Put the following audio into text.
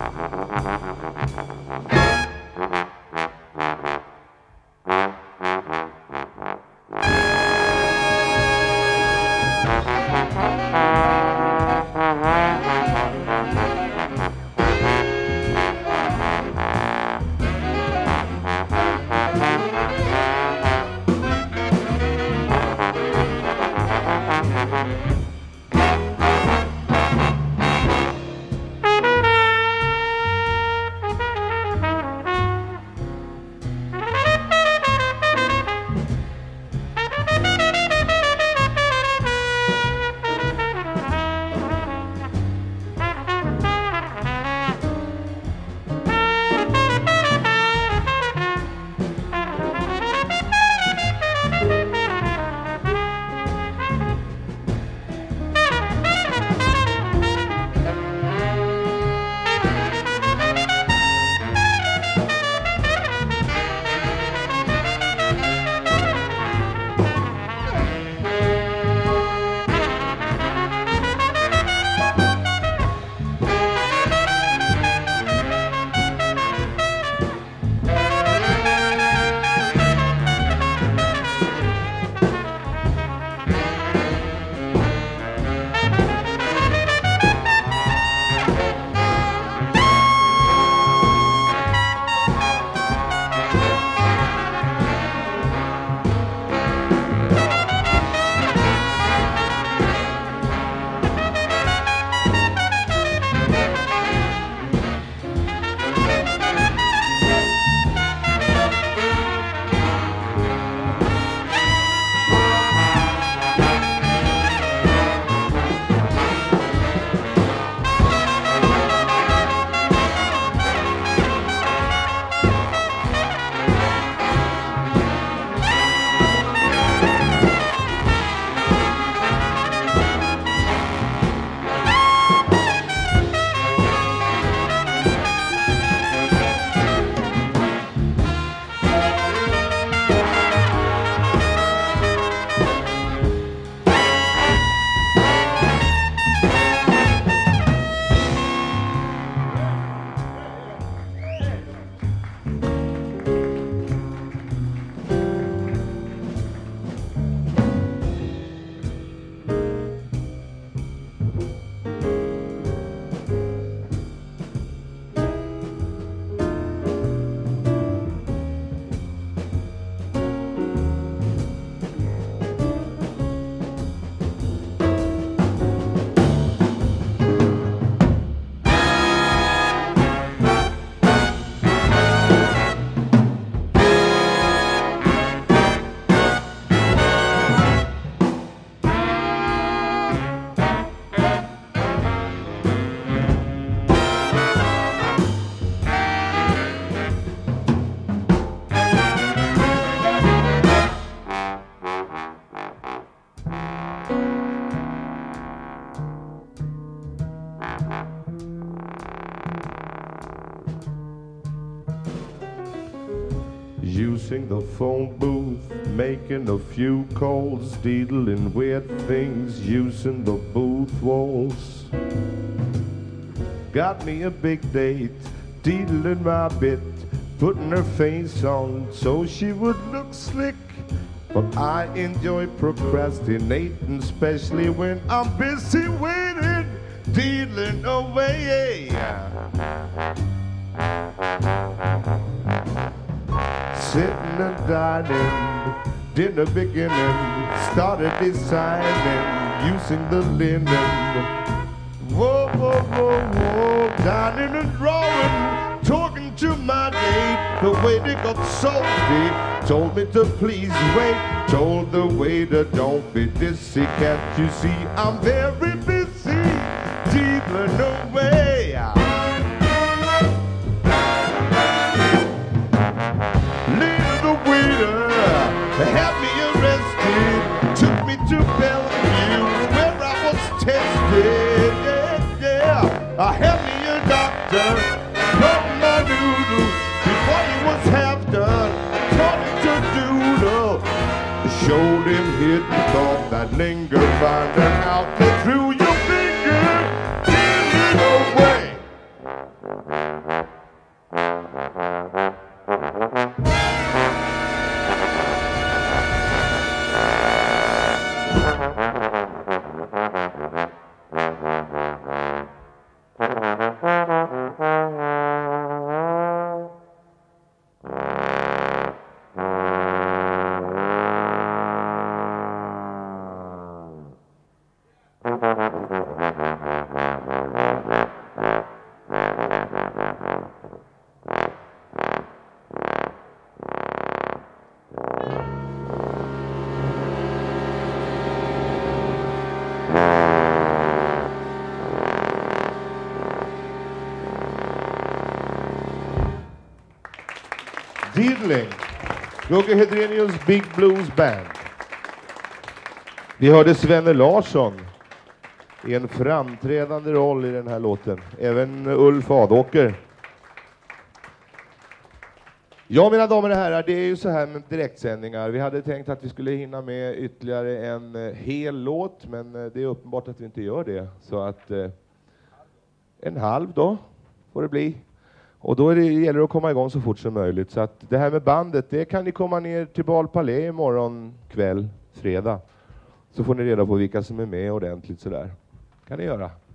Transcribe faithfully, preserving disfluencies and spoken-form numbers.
Using the phone booth, making a few calls, dealing with things, using the booth walls. Got me a big date, dealing my bit, putting her face on so she would look slick. But I enjoy procrastinating, especially when I'm busy waiting, dealing away. Sitting and dining, dinner beginning, started designing, using the linen. Whoa, whoa, whoa, whoa, dining and drawing, talking to my date. The waiter got salty, told me to please wait, told the waiter don't be dizzy, can't you see I'm very busy, dealing away. Had me arrested, took me to Bellevue where I was tested. Yeah, yeah. I had me a doctor, cut my noodle before he was half done. Taught him to doodle, showed him hidden thought that lingered, finding out that through your finger, dealing away. Diddling. Gugge Hedrenius Big Blues Band. Vi hörde Svenne Larsson i en framträdande roll i den här låten. Även Ulf Adåker. Ja, mina damer och herrar, det är ju så här med direktsändningar. Vi hade tänkt att vi skulle hinna med ytterligare en eh, hel låt, men eh, det är uppenbart att vi inte gör det. Så att eh, en halv då får det bli. Och då är det, gäller det att komma igång så fort som möjligt. Så att det här med bandet, det kan ni komma ner till Bal Palais imorgon kväll, fredag. Så får ni reda på vilka som är med ordentligt sådär. Kan ni göra.